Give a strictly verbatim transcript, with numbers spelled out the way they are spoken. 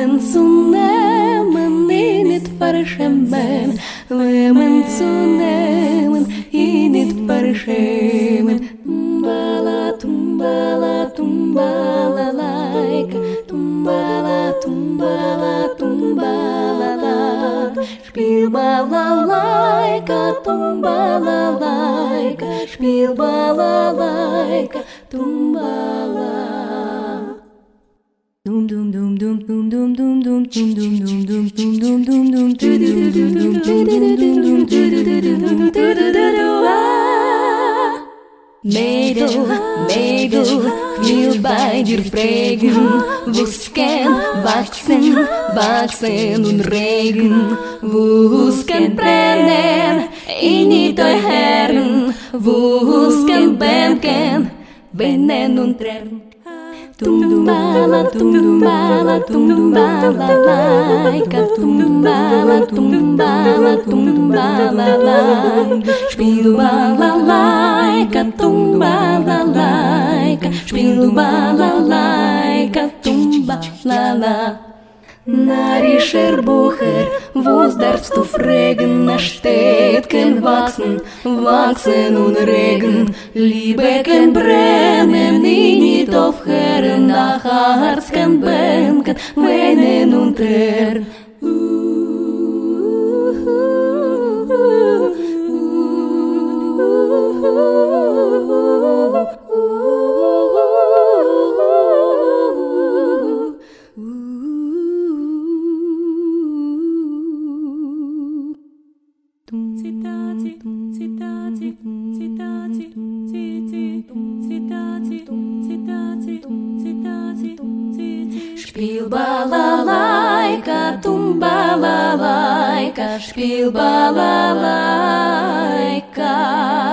Nehmen zu nehmen, ihn nicht verschämen. Nehmen zu nehmen, ihn nicht verschämen. Tumbala, tumbala, tumbala, like. Tumbala, tumbala, tumbala, like. Spiel balalaika, tumbala, spiel balalaika, tumbala. Dum dum dum dum dum dum dum dum dum dum dum dum dum dum dum dum dum. Mädel, Mädel, will bei dir prägen, Wusken, wachsen, wachsen und regen, Wusken brennen, in die Herren, Wusken bänken, weinen und tränen. Tumbala, tumbala, tumbala, like, tumbala, tumbala, tumbala, like, spiel balalaika, tumbala, like, spiel balalaika, tumbala. Narischer Bucher, wo's darfst du fragen, na steht kein Wachsen, Wachsen und Regen, Liebe kein Brennen, nie nicht aufhören, nach Herz kein Bänken, weinen und tränen. Zitati, zitati, zitati, zitati, zitati, zitati, zitati, zitati. Spiel balalaika, tumbala, spiel balalaika.